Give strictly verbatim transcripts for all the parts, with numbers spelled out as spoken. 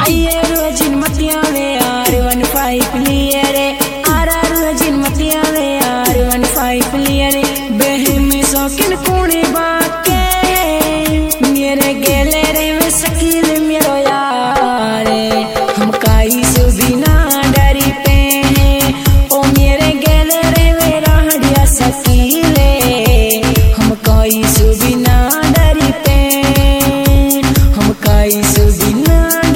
आइए रोजिन मतिया वे आर वन फाइव लिए रे आरा रोजिन मतिया वे आर वन फाइव लिए रे बहन में शौकीन कोने बाके मेरे गेले रे वे शकील मेरो यार हम काई से बिना डरी पे ओ मेरे गेले रे वे राहड़िया शकीले हम काई से बिना डरी पे हम काई से बिना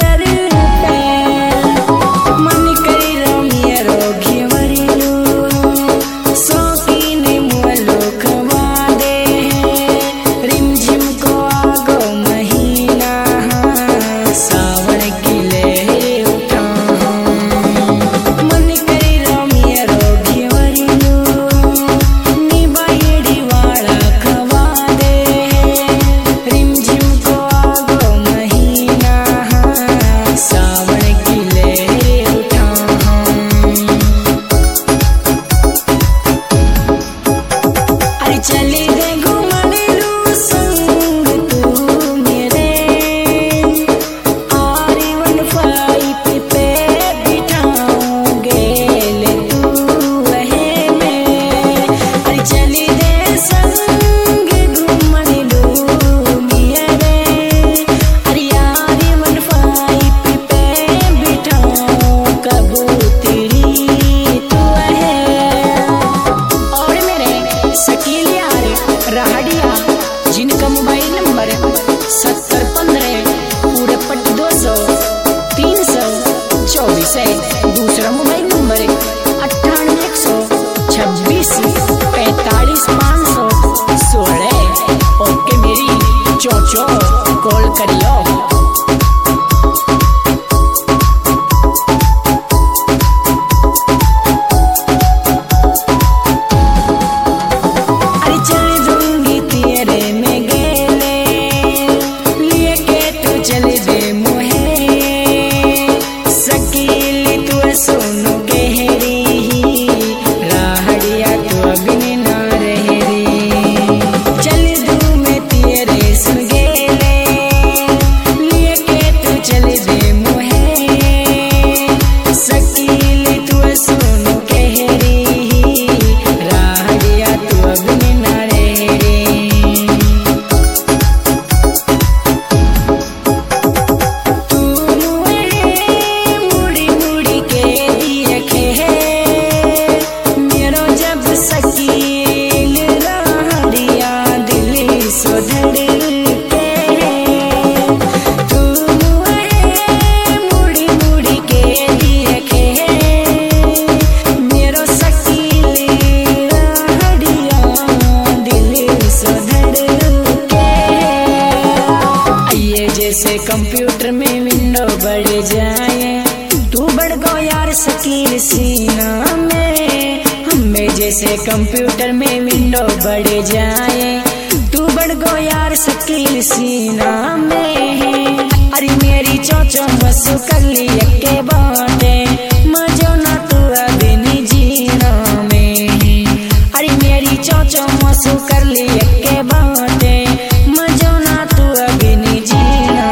जिनका मोबाइल नंबर सत्तर पंद्रह पूरे पट्टी दो सौ तीन सौ चौबीस है। दूसरा मोबाइल नंबर अट्ठानवे एक सौ छब्बीस पैंतालीस पाँच सौ सोलह। ओके मेरी चोचो कॉल करियो। जैसे कंप्यूटर में विंडो बढ़ जाए तू बढ़ गो यार शकील सीना में। हमें जैसे कंप्यूटर में विंडो बढ़ जाए तू बढ़ गो यार शकील सीना में। अरे मेरी चोचो मसू कर ली के बाते मजो ना तू अभी नहीं जीना में। अरे मेरी चोचो मसू कर ली के बाते मजो ना तू अभी नहीं जीना।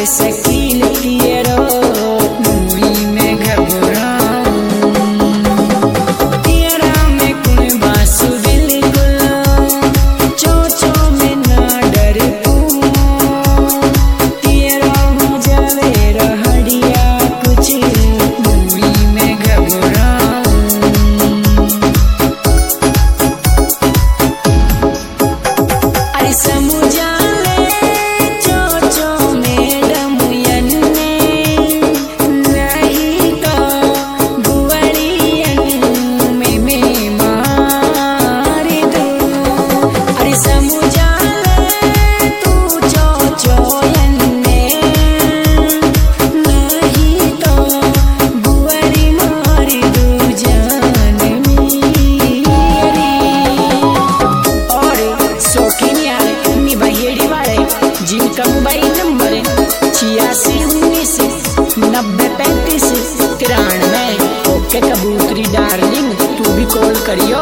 लागे शकील तेरो मुई में घबराऊं तेरा में कुन बासु बिल्कुल चोचो में ना डर तेरा हो जावे रहड़िया कुछ मुई में घबराऊं अरे समुझा जिनका मोबाइल नंबर छियासी उन्नीस नब्बे पैंतीस तिरानवे। ओके कबूतरी डार्लिंग तू भी कॉल करियो।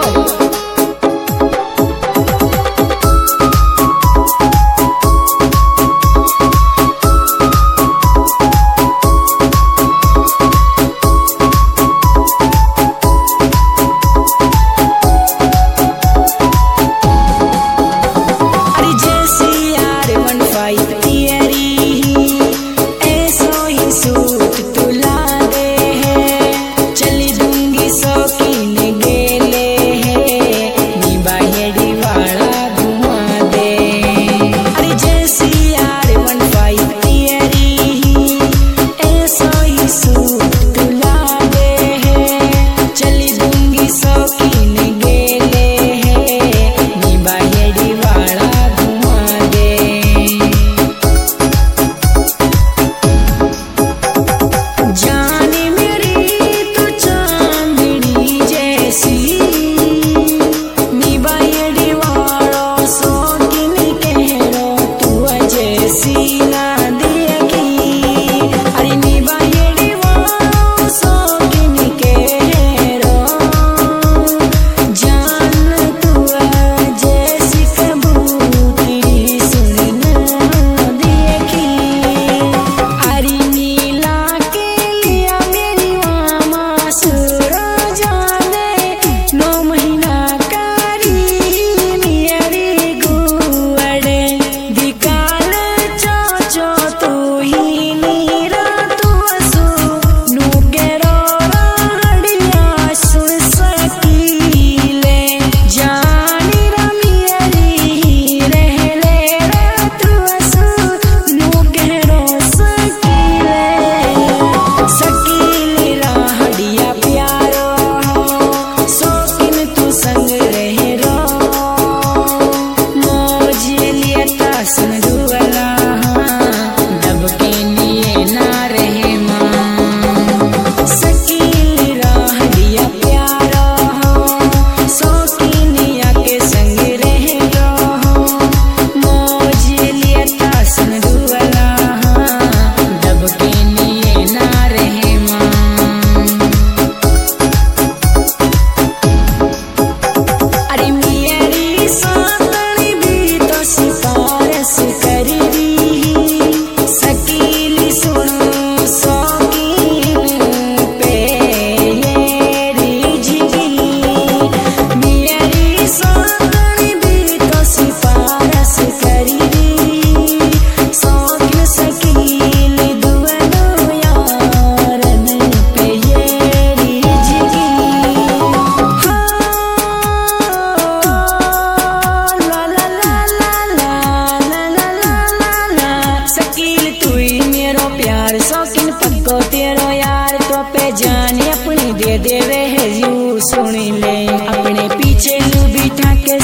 जाने अपनी दे देवे है यू सुन ले अपने पीछे यू बिठा के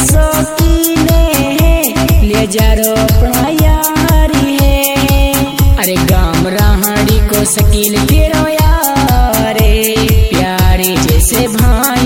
शौकीने ले जा रो अपना यारी है। अरे गाम राहड़ी को शकील गिरो यारे प्यारे जैसे भाई